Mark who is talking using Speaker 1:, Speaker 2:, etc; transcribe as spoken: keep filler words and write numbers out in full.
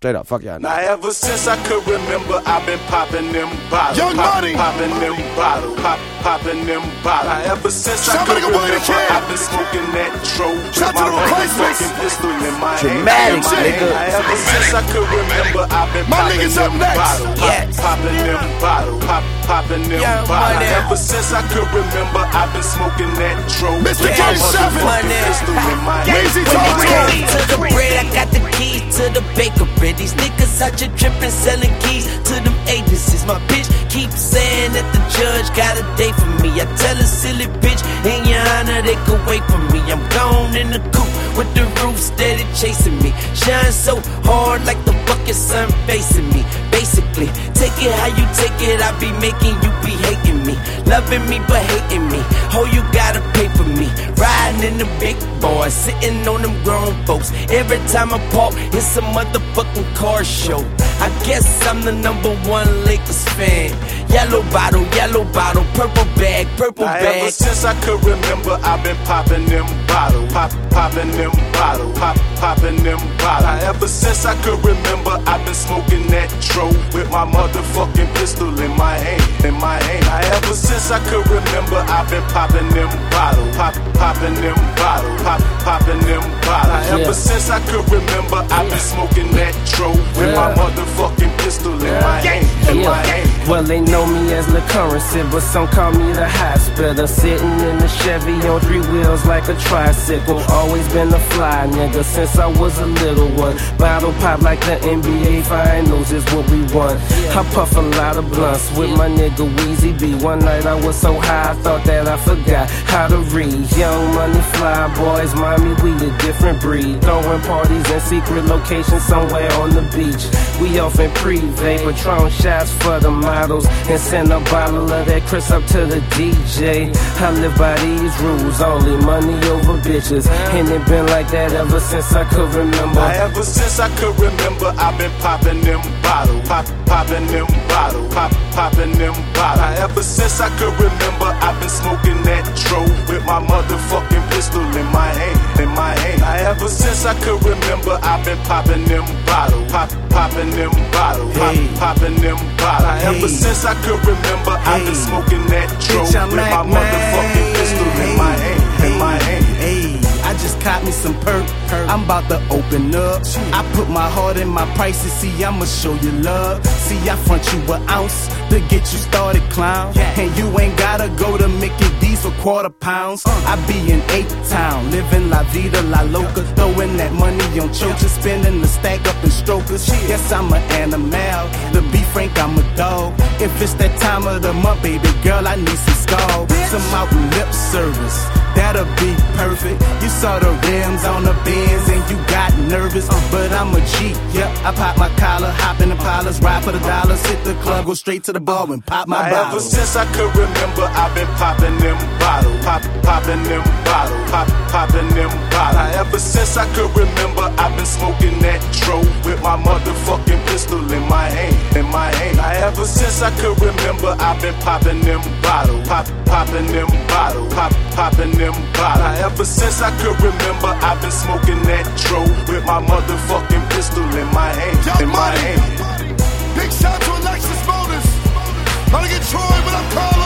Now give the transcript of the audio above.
Speaker 1: Straight up, fuck y'all.
Speaker 2: Now ever since I could remember, I've been popping them bottles.
Speaker 3: Young
Speaker 2: pop,
Speaker 3: Money.
Speaker 2: Popping them bottles. Pop, popping them bottles. Now ever since
Speaker 3: Somebody
Speaker 2: I could
Speaker 3: go play the
Speaker 2: remember,
Speaker 3: kid.
Speaker 2: I've been smoking that tro.
Speaker 3: Shout
Speaker 2: with
Speaker 3: to
Speaker 2: my
Speaker 3: the replacements.
Speaker 2: motherfucking pistol in my
Speaker 1: Dramatic,
Speaker 2: hand.
Speaker 1: nigga.
Speaker 2: Now ever since I could remember, I've been
Speaker 3: My
Speaker 2: popping
Speaker 3: niggas
Speaker 2: them
Speaker 3: up next.
Speaker 2: bottles. Pop,
Speaker 4: Yes.
Speaker 2: Popping them bottles. Pop, popping them
Speaker 4: Young
Speaker 2: bottles.
Speaker 4: Money.
Speaker 2: Now ever since I could remember, I've been smoking that tro.
Speaker 3: Mister
Speaker 2: with my
Speaker 3: K seven.
Speaker 2: motherfucking pistol in my hand.
Speaker 3: Weezy,
Speaker 4: When
Speaker 3: talk
Speaker 4: it
Speaker 3: to
Speaker 4: comes
Speaker 3: him.
Speaker 4: to the bread, I got the keys to the bakery. These niggas out here tripping, selling keys to them agencies. My bitch keep saying that the judge got a date for me. I tell a silly bitch, in your honor, they could wait for me. I'm gone in the coupe with the roof steady chasing me. Shine so hard like the fucking sun facing me. Basically, take it how you take it. I be making you be hating me, loving me but hating me. Oh, you gotta pay for me. Riding in the big boy, sitting on them grown folks. Every time I park, it's a motherfucking car show. I guess I'm the number one Lakers fan. Yellow bottle, yellow bottle, purple bag, purple
Speaker 2: Now
Speaker 4: bag.
Speaker 2: ever since I could remember, I've been popping them bottles, pop, popping them bottles, pop, popping them bottles. Now ever since I could remember, I've been smoking that tro with my motherfucking pistol in my hand, in my hand. Now ever since I could remember, I've been popping them bottles, pop, popping them bottles, pop, popping them bottles. Now ever
Speaker 1: Yeah.
Speaker 2: since I could remember, I've been smoking that tro with my motherfucking pistol in my hand, in my hand.
Speaker 5: Well, they know me as the currency, but some call me the hospital. Sitting in the Chevy on three wheels like a tricycle. Always been a fly nigga since I was a little one. Bottle pop like the N B A finals is what we want. I puff a lot of blunts with my nigga Weezy B. One night I was so high I thought that I forgot how to read. Young Money fly boys, mommy, we a different breed. Throwing parties in secret locations somewhere on the beach. We off in Privé, Patron shots for the models, and send a bottle of that Chris up to the D J. I live by these rules, only money over bitches, and it been like that ever since I could remember.
Speaker 2: Now ever since I could remember, I've been popping them bottles, pop, popping them bottles, pop, popping them bottles. Now ever since I could remember, I've been smoking that tro with my motherfucking pistol in my hand, in my hand. Now ever since I could remember, I've been popping them bottles, pop, popping them bottles, pop,
Speaker 4: Hey.
Speaker 2: popping them bottles. Now ever
Speaker 4: Hey.
Speaker 2: since I could remember, I've been
Speaker 4: Hey.
Speaker 2: smoking that tro
Speaker 4: Bitch, I'm
Speaker 2: with my
Speaker 4: Mac
Speaker 2: motherfucking
Speaker 4: Man.
Speaker 2: pistol in my hand, in my hand.
Speaker 4: Hey, I just caught me some perk. I'm about to open up. I put my heart in my prices. See, I'ma show you love. See, I front you an ounce to get you started, clown. And you ain't gotta go to Mickey D's for quarter pounds. I be in eight-town, living la vida la loca. Throwing that money on choches, spending the stack up in strokers. Yes, I'm an animal. To be frank, I'm a dog. If it's that time of the month, baby girl, I need some skull. Some out lip service. That'll be perfect. You saw the rims on the Benz and you got nervous, but I'm a G. Yep, I pop my collar, hop in the pilots, ride for the dollars, hit the club, go straight to the bar and pop my
Speaker 2: Now
Speaker 4: bottle.
Speaker 2: ever since I could remember, I've been popping them bottles, pop, popping them bottles, pop, popping them bottles. Now ever since I could remember, I've been smoking that tro with my motherfucking pistol in my hand, in my hand. Now ever since I could remember, I've been popping them bottles, pop, popping them bottles, pop, popping them bottles. Now ever since I could remember, I've been smoking that tro with my motherfucking pistol in my hand, in my hand.
Speaker 3: Big shout to Alexis Motors. About to get Troy, but I'm calling.